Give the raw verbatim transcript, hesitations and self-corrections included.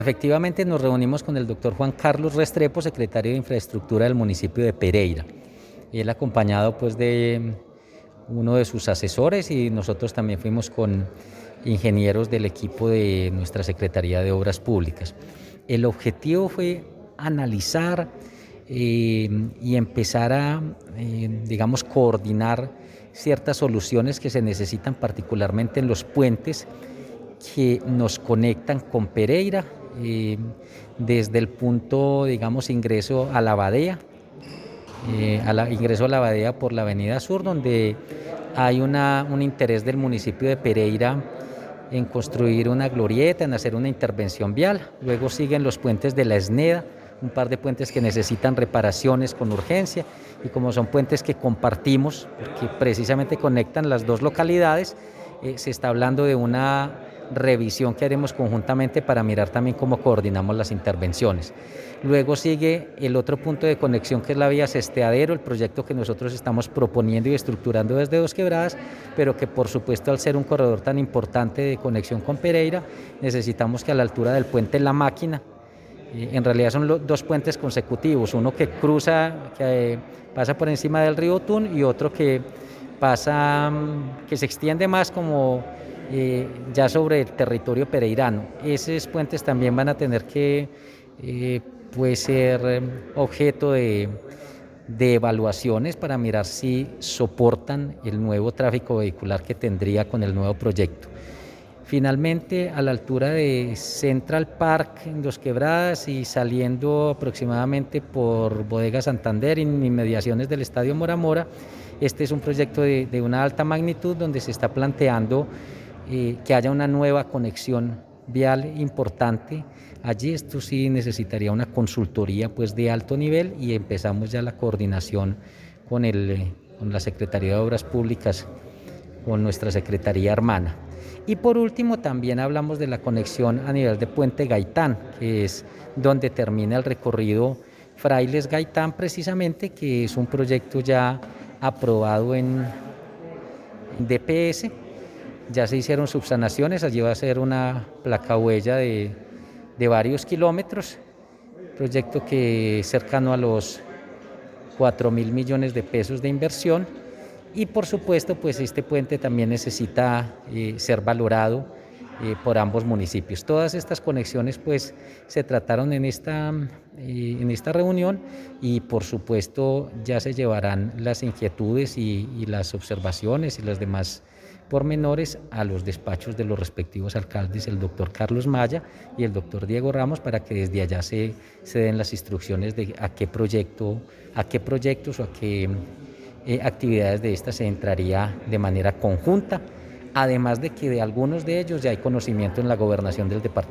Efectivamente nos reunimos con el doctor Juan Carlos Restrepo, secretario de Infraestructura del municipio de Pereira. Él acompañado pues de uno de sus asesores y nosotros también fuimos con ingenieros del equipo de nuestra Secretaría de Obras Públicas. El objetivo fue analizar eh, y empezar a, eh, digamos, coordinar ciertas soluciones que se necesitan particularmente en los puentes que nos conectan con Pereira, eh, desde el punto, digamos, ingreso a la Badea, eh, a la, ingreso a la Badea por la Avenida Sur, donde hay una, un interés del municipio de Pereira en construir una glorieta, en hacer una intervención vial. Luego siguen los puentes de la Esneda, un par de puentes que necesitan reparaciones con urgencia, y como son puentes que compartimos, porque precisamente conectan las dos localidades, eh, se está hablando de una revisión que haremos conjuntamente para mirar también cómo coordinamos las intervenciones. Luego sigue el otro punto de conexión, que es la vía Sesteadero, el proyecto que nosotros estamos proponiendo y estructurando desde Dos Quebradas, pero que por supuesto, al ser un corredor tan importante de conexión con Pereira, necesitamos que a la altura del puente La Máquina, eh, en realidad son los dos puentes consecutivos, uno que cruza, que eh, pasa por encima del río Tun, y otro que pasa, que se extiende más como Eh, ya sobre el territorio pereirano. Esos puentes también van a tener que eh, pues ser eh, objeto de, de evaluaciones para mirar si soportan el nuevo tráfico vehicular que tendría con el nuevo proyecto. Finalmente, a la altura de Central Park en Dos Quebradas y saliendo aproximadamente por Bodega Santander, en inmediaciones del Estadio Mora Mora, este es un proyecto de, de una alta magnitud donde se está planteando Eh, que haya una nueva conexión vial importante. Allí esto sí necesitaría una consultoría pues de alto nivel, y empezamos ya la coordinación con, el, con la Secretaría de Obras Públicas, con nuestra Secretaría hermana. Y por último también hablamos de la conexión a nivel de Puente Gaitán, que es donde termina el recorrido Frailes Gaitán precisamente, que es un proyecto ya aprobado en D P S. Ya se hicieron subsanaciones, allí va a ser una placa huella de, de varios kilómetros, proyecto que es cercano a los cuatro mil millones de pesos de inversión, y por supuesto pues este puente también necesita eh, ser valorado eh, por ambos municipios. Todas estas conexiones pues se trataron en esta, eh, en esta reunión, y por supuesto ya se llevarán las inquietudes y, y las observaciones y las demás pormenores a los despachos de los respectivos alcaldes, el doctor Carlos Maya y el doctor Diego Ramos, para que desde allá se, se den las instrucciones de a qué proyecto, a qué proyectos o a qué eh, actividades de estas se entraría de manera conjunta, además de que de algunos de ellos ya hay conocimiento en la gobernación del departamento.